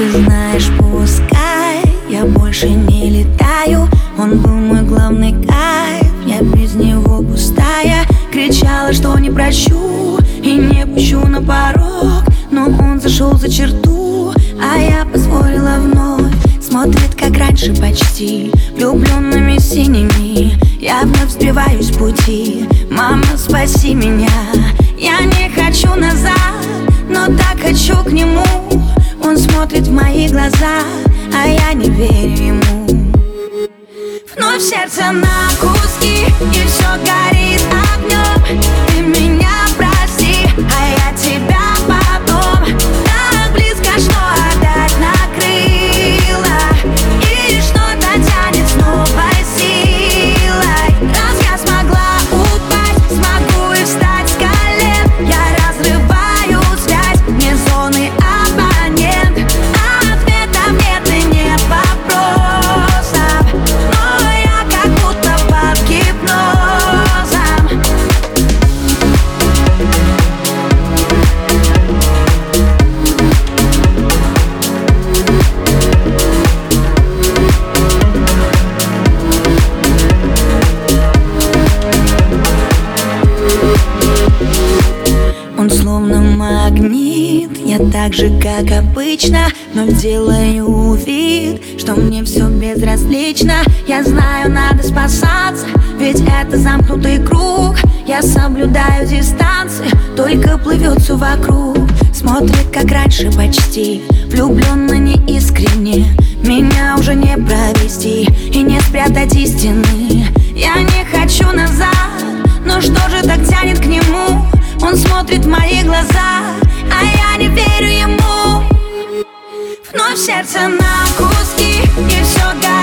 ты знаешь, пускай я больше не летаю. Он был мой главный кайф, я без него пустая. Кричала, что не прощу и не пущу на порог, но он зашел за черту, а я позволила вновь. Смотрит, как раньше почти, влюбленными синими. Я вновь сбиваюсь с пути. Мама, спаси меня. Я не хочу назад, но так хочу к нему. Он смотрит в мои глаза, а я не верю ему. Вновь сердце на куски, и все горит огнем. Ты меня прости, а я тебя потом. Так близко, что опять накрыло, и что-то тянет с новой силой. Раз я смогла упасть, смогу и встать с колен. Я разрываю связь, мне зоны абонент. Ответов нет и нет вопросов, но я как будто под гипнозом. Он словно магнит, я так же, как обычно, но делаю вид, что мне все безразлично. Я знаю, надо спасаться, ведь это замкнутый круг. Я соблюдаю дистанции, только плывет все вокруг. Смотрит, как раньше почти, влюбленно неискренне. Меня уже не провести и не спрятать истины. Я не хочу назад, но что же так тянет к нему? Он смотрит в мои глаза, а я не верю ему. Вновь сердце на куски, и все горит.